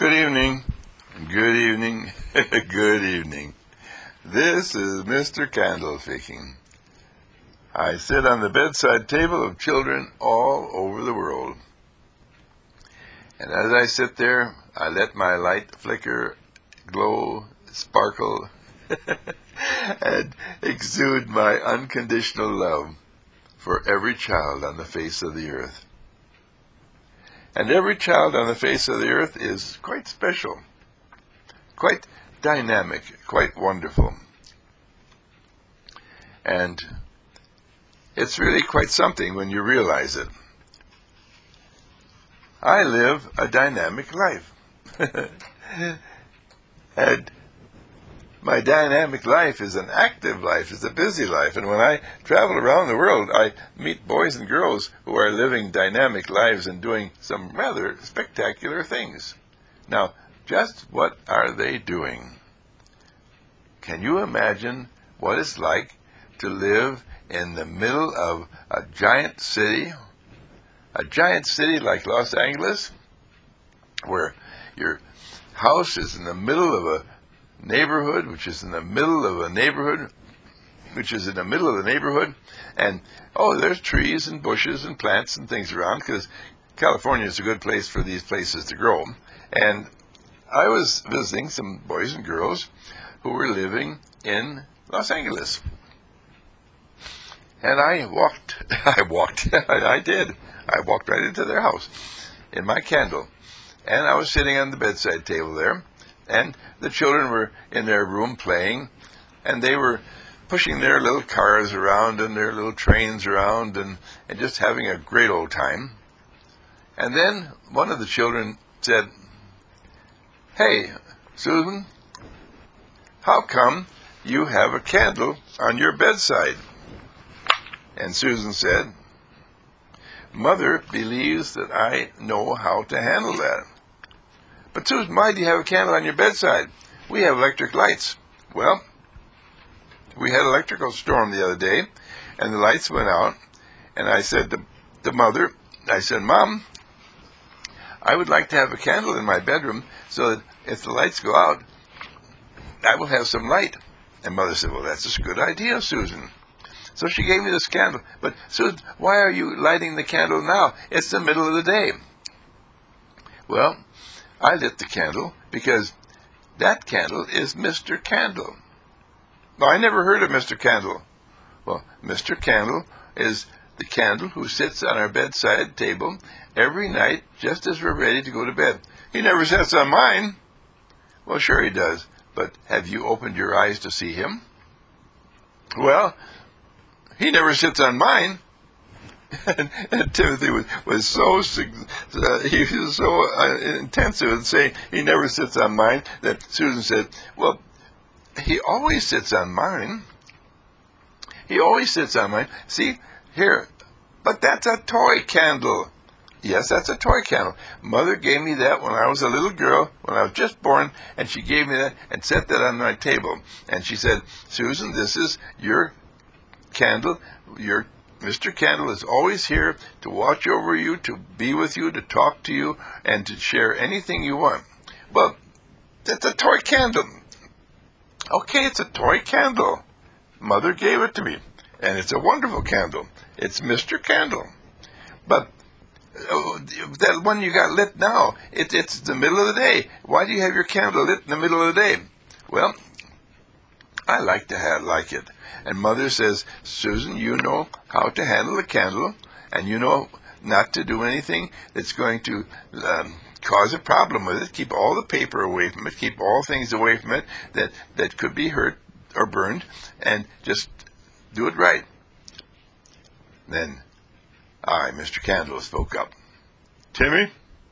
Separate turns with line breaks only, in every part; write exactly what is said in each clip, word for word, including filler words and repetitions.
Good evening. Good evening. Good evening. This is Mister Candle speaking. I sit on the bedside table of children all over the world. And as I sit there, I let my light flicker, glow, sparkle, and exude my unconditional love for every child on the face of the earth. And every child on the face of the earth is quite special, quite dynamic, quite wonderful. And it's really quite something when you realize it. I live a dynamic life. And my dynamic life is an active life, it's a busy life. And when I travel around the world, I meet boys and girls who are living dynamic lives and doing some rather spectacular things. Now, just what are they doing? Can you imagine what it's like to live in the middle of a giant city, a giant city like Los Angeles, where your house is in the middle of a neighborhood, which is in the middle of a neighborhood, which is in the middle of the neighborhood, and, oh, there's trees and bushes and plants and things around, because California is a good place for these places to grow. And I was visiting some boys and girls who were living in Los Angeles. And I walked, I walked, I did, I walked right into their house in my candle. And I was sitting on the bedside table there, and the children were in their room playing, and they were pushing their little cars around and their little trains around and, and just having a great old time. And then one of the children said, "Hey, Susan, how come you have a candle on your bedside?" And Susan said, "Mother believes that I know how to handle that." "But Susan, why do you have a candle on your bedside? We have electric lights." "Well, we had an electrical storm the other day, and the lights went out, and I said to the mother, I said, 'Mom, I would like to have a candle in my bedroom so that if the lights go out, I will have some light.' And Mother said, 'Well, that's a good idea, Susan.' So she gave me this candle. 'But Susan, why are you lighting the candle now? It's the middle of the day.' Well, I lit the candle because that candle is Mister Candle." "Well, I never heard of Mister Candle." "Well, Mister Candle is the candle who sits on our bedside table every night just as we're ready to go to bed." "He never sits on mine." "Well, sure he does, but have you opened your eyes to see him?" "Well, he never sits on mine." And, and Timothy was, was so uh, he was so uh, intensive in saying he never sits on mine that Susan said, "Well, he always sits on mine. He always sits on mine. See, here, but that's a toy candle." "Yes, that's a toy candle. Mother gave me that when I was a little girl, when I was just born, and she gave me that and set that on my table. And she said, 'Susan, this is your candle. Your Mister Candle is always here to watch over you, to be with you, to talk to you, and to share anything you want.'" "Well, that's a toy candle." "Okay, it's a toy candle. Mother gave it to me, and it's a wonderful candle. It's Mister Candle. But uh, that one you got lit now, it, it's the middle of the day. Why do you have your candle lit in the middle of the day?" "Well, I like to have like it. And Mother says, 'Susan, you know how to handle a candle, and you know not to do anything that's going to um, cause a problem with it. Keep all the paper away from it. Keep all things away from it that, that could be hurt or burned, and just do it right.'" Then I, Mister Candle, spoke up. "Timmy,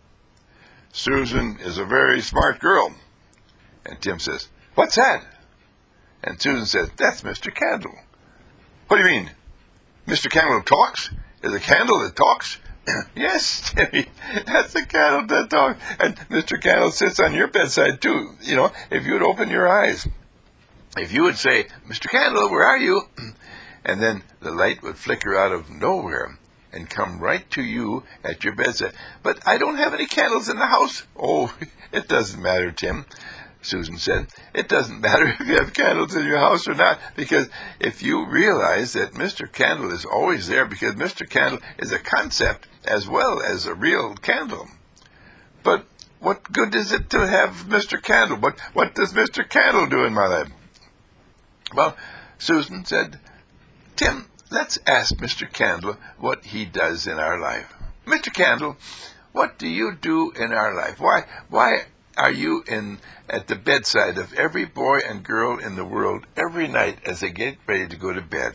Susan is a very smart girl." And Tim says, "What's that?" And Susan says, "That's Mister Candle." "What do you mean? Mister Candle talks? Is a candle that talks?" "Yes, Timmy, that's the candle that talks. And Mister Candle sits on your bedside, too. You know, if you would open your eyes, if you would say, 'Mister Candle, where are you?' and then the light would flicker out of nowhere and come right to you at your bedside." "But I don't have any candles in the house." "Oh, It doesn't matter, Tim, Susan said. It doesn't matter if you have candles in your house or not, because if you realize that Mister Candle is always there, because Mister Candle is a concept as well as a real candle. But what good is it to have Mister Candle? What, what does Mister Candle do in my life? Well, Susan said, Tim, let's ask Mister Candle what he does in our life. Mister Candle, what do you do in our life? Why, why are you in at the bedside of every boy and girl in the world every night as they get ready to go to bed?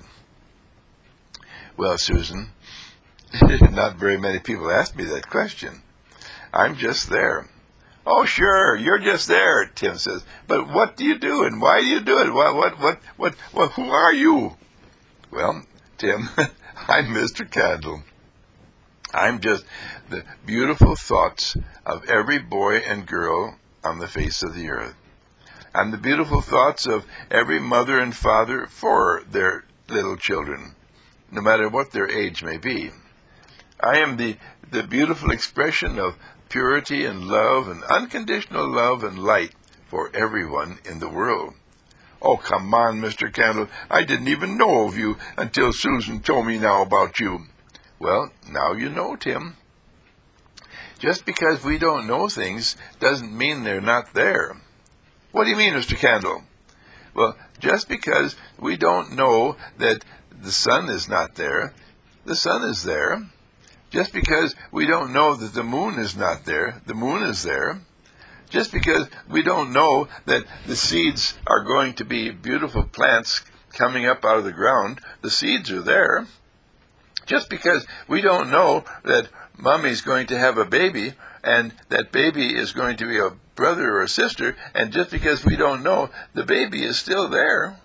Well, Susan, not very many people ask me that question. I'm just there. Oh, sure, you're just there, Tim says. But what do you do, and why do you do it? What, what, what, what, what who are you? Well, Tim, I'm Mister Candle. I'm just the beautiful thoughts of every boy and girl on the face of the earth. I'm the beautiful thoughts of every mother and father for their little children, no matter what their age may be. I am the, the beautiful expression of purity and love and unconditional love and light for everyone in the world. Oh, come on, Mister Candle. I didn't even know of you until Susan told me now about you. Well, now you know, Tim. Just because we don't know things doesn't mean they're not there. What do you mean, Mister Candle? Well, just because we don't know that the sun is not there, the sun is there. Just because we don't know that the moon is not there, the moon is there. Just because we don't know that the seeds are going to be beautiful plants coming up out of the ground, the seeds are there. Just because we don't know that Mommy's going to have a baby, and that baby is going to be a brother or a sister, and just because we don't know, the baby is still there.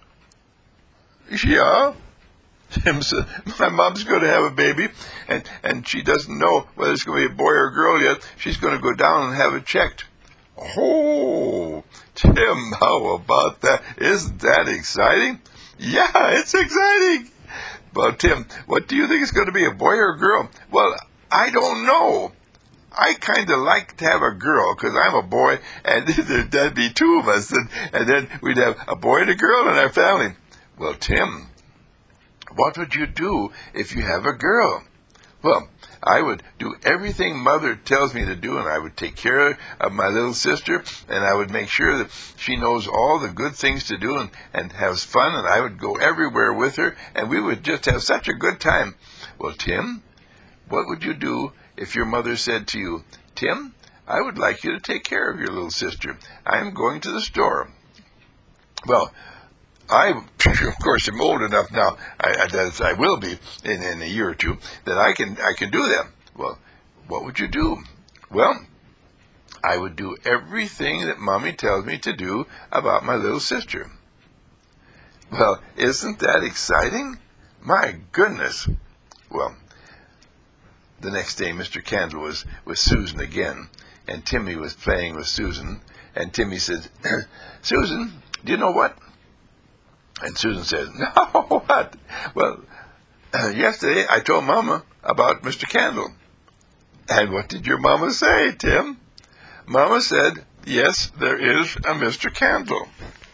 Yeah. Tim said, my mom's going to have a baby, and, and she doesn't know whether it's going to be a boy or a girl yet. She's going to go down and have it checked. Oh, Tim, how about that? Isn't that exciting? Yeah, it's exciting. Well, Tim, what do you think it's going to be, a boy or a girl? Well, I don't know. I kind of like to have a girl because I'm a boy, and there'd be two of us, and, and then we'd have a boy and a girl in our family. Well, Tim, what would you do if you have a girl? Well, I would do everything Mother tells me to do, and I would take care of my little sister, and I would make sure that she knows all the good things to do and, and has fun, and I would go everywhere with her, and we would just have such a good time. Well, Tim, what would you do if your mother said to you, Tim, I would like you to take care of your little sister. I'm going to the store. Well, I, of course, am old enough now, I, as I will be in, in a year or two, that I can I can do that. Well, what would you do? Well, I would do everything that Mommy tells me to do about my little sister. Well, isn't that exciting? My goodness. Well, the next day, Mister Candle was with Susan again, and Timmy was playing with Susan, and Timmy said, Susan, do you know what? And Susan says, no, what? Well, uh, yesterday I told Mama about Mister Candle. And what did your Mama say, Tim? Mama said, yes, there is a Mister Candle.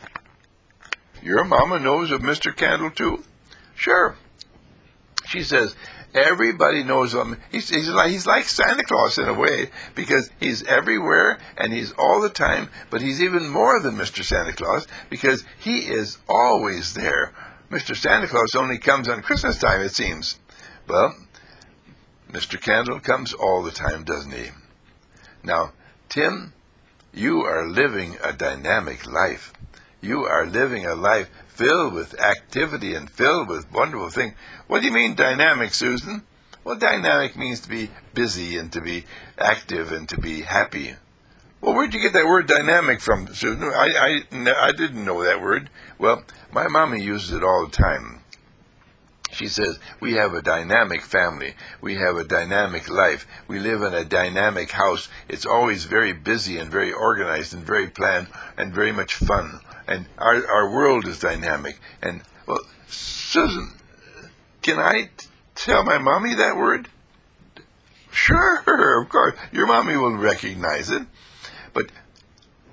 Your Mama knows of Mister Candle, too? Sure. She says, everybody knows him. He's, he's, like, he's like Santa Claus in a way, because he's everywhere and he's all the time, but he's even more than Mister Santa Claus because he is always there. Mister Santa Claus only comes on Christmas time, it seems. Well, Mister Candle comes all the time, doesn't he? Now, Tim, you are living a dynamic life. You are living a life filled with activity and filled with wonderful things. What do you mean dynamic, Susan? Well, dynamic means to be busy and to be active and to be happy. Well, where'd you get that word dynamic from, Susan? I, I, I didn't know that word. Well, my mommy uses it all the time. She says, we have a dynamic family. We have a dynamic life. We live in a dynamic house. It's always very busy and very organized and very planned and very much fun. And our, our world is dynamic. And, well, Susan, can I t- tell my mommy that word? Sure, of course. Your mommy will recognize it. But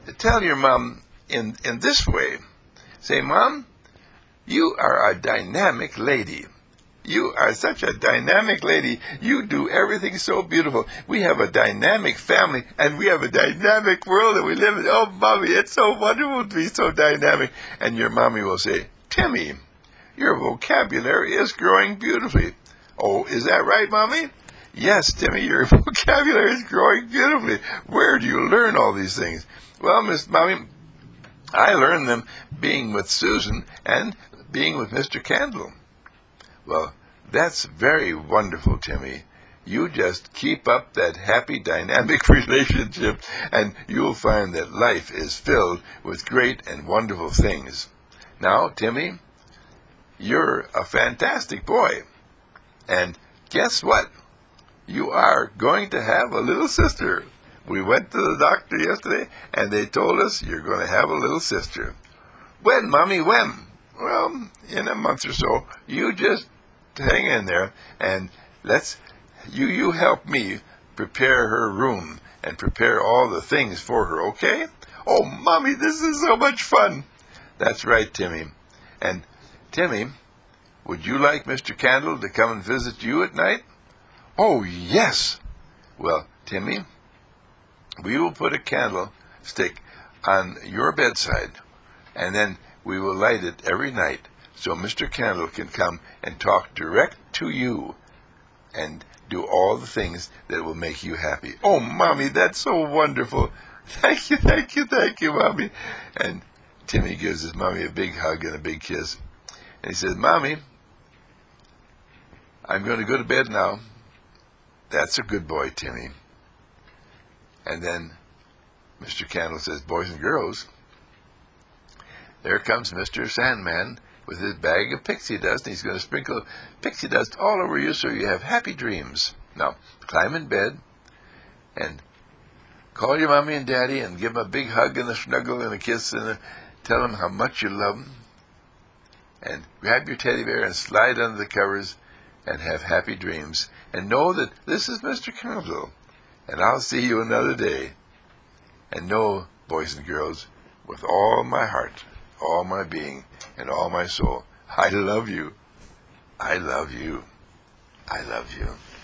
tell your mom in, in this way. Say, Mom, you are a dynamic lady. You are such a dynamic lady. You do everything so beautiful. We have a dynamic family, and we have a dynamic world that we live in. Oh, Mommy, it's so wonderful to be so dynamic. And your mommy will say, Timmy, your vocabulary is growing beautifully. Oh, is that right, Mommy? Yes, Timmy, your vocabulary is growing beautifully. Where do you learn all these things? Well, Miss Mommy, I learned them being with Susan and being with Mister Candle. Well, that's very wonderful, Timmy. You just keep up that happy, dynamic relationship, and you'll find that life is filled with great and wonderful things. Now, Timmy, you're a fantastic boy. And guess what? You are going to have a little sister. We went to the doctor yesterday, and they told us you're going to have a little sister. When, Mommy, when? Well, in a month or so. You just hang in there, and let's you you help me prepare her room and prepare all the things for her, okay? Oh, Mommy, this is so much fun. That's right, Timmy. And Timmy, would you like Mister Candle to come and visit you at night? Oh, yes. Well, Timmy, we will put a candlestick on your bedside, and then we will light it every night so Mister Candle can come and talk direct to you and do all the things that will make you happy. Oh, Mommy, that's so wonderful. Thank you, thank you, thank you, Mommy. And Timmy gives his Mommy a big hug and a big kiss. And he says, Mommy, I'm going to go to bed now. That's a good boy, Timmy. And then Mister Candle says, boys and girls, there comes Mister Sandman with his bag of pixie dust, and he's going to sprinkle pixie dust all over you so you have happy dreams. Now, climb in bed and call your mommy and daddy and give them a big hug and a snuggle and a kiss and a, tell them how much you love them. And grab your teddy bear and slide under the covers and have happy dreams. And know that this is Mister Candle, and I'll see you another day. And know, boys and girls, with all my heart, all my being, and all my soul, I love you. I love you. I love you.